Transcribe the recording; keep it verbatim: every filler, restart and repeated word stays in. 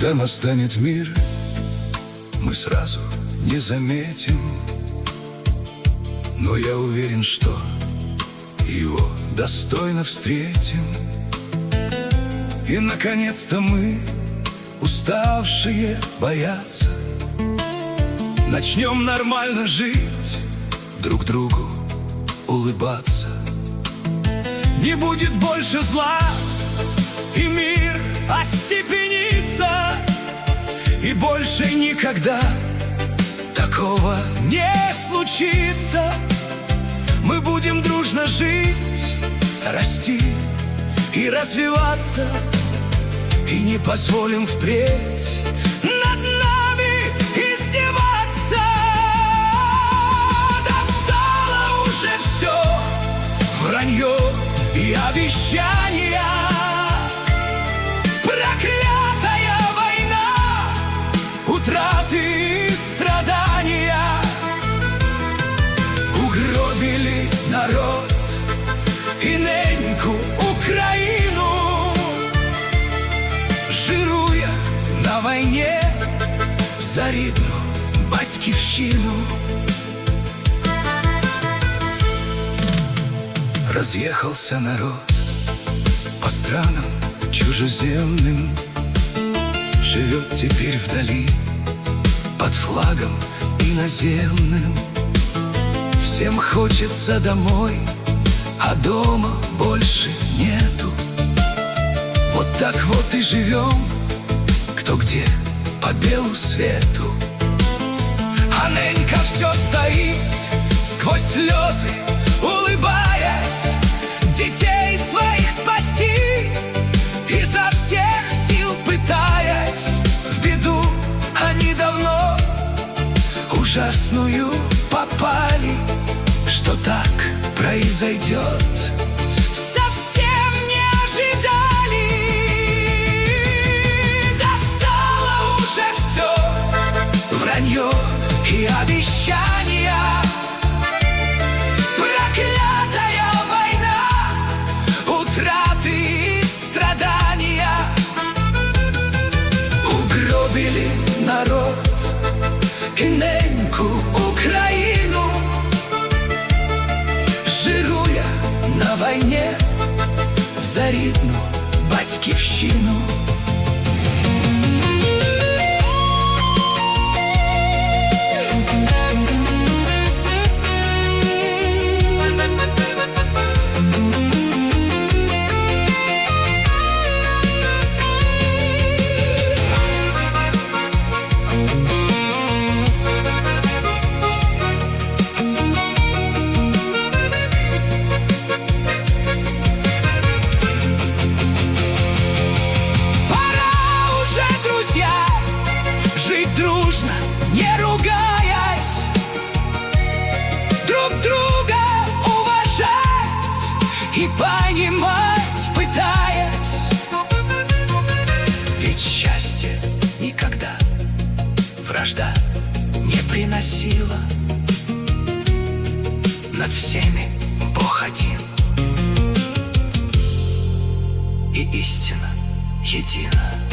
Когда настанет мир, мы сразу не заметим, но я уверен, что его достойно встретим. И, наконец-то, мы, уставшие бояться, начнем нормально жить, друг другу улыбаться. Не будет больше зла, и мир остепенится, и больше никогда такого не случится. Мы будем дружно жить, расти и развиваться, и не позволим впредь над нами издеваться. Достало уже все вранье и обещания. Проклятая война, утраты и страдания угробили народ и неньку Украину. Жируя на войне за рідну батьківщину. Разъехался народ по странам чужеземным, живет теперь вдали под флагом иноземным. Всем хочется домой, а дома больше нету. Вот так вот и живем, кто где по белу свету. А ненька все стоит сквозь слезы, улыбаясь, детей своих спасти, изо всех сил пытаясь. В беду они давно ужасную попали, что так произойдет, совсем не ожидали. Достало уже все вранье и обещания. Проклятая война, утраты и страдания угробили народ и неньку Украину. Жируя на войне за рідну батьківщину. Дружно, не ругаясь, друг друга уважать и понимать пытаясь. Ведь счастье никогда вражда не приносила. Над всеми Бог один, и истина едина.